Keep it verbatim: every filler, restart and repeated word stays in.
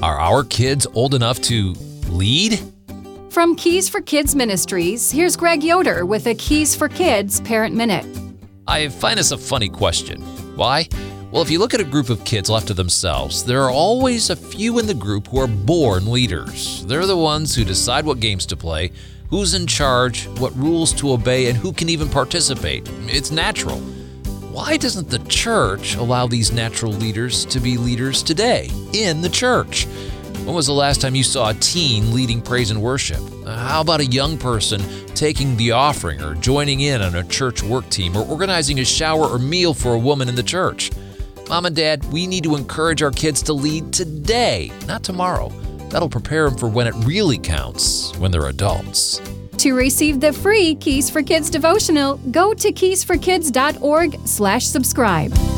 Are our kids old enough to lead? From Keys for Kids Ministries, here's Greg Yoder with a Keys for Kids Parent Minute. I find this a funny question. Why? Well, if you look at a group of kids left to themselves, there are always a few in the group who are born leaders. They're the ones who decide what games to play, who's in charge, what rules to obey, and who can even participate. It's natural. Why doesn't the church allow these natural leaders to be leaders today in the church? When was the last time you saw a teen leading praise and worship? How about a young person taking the offering or joining in on a church work team or organizing a shower or meal for a woman in the church? Mom and Dad, we need to encourage our kids to lead today, not tomorrow. That'll prepare them for when it really counts, when they're adults. To receive the free Keys for Kids devotional, go to keys for kids dot org slash subscribe.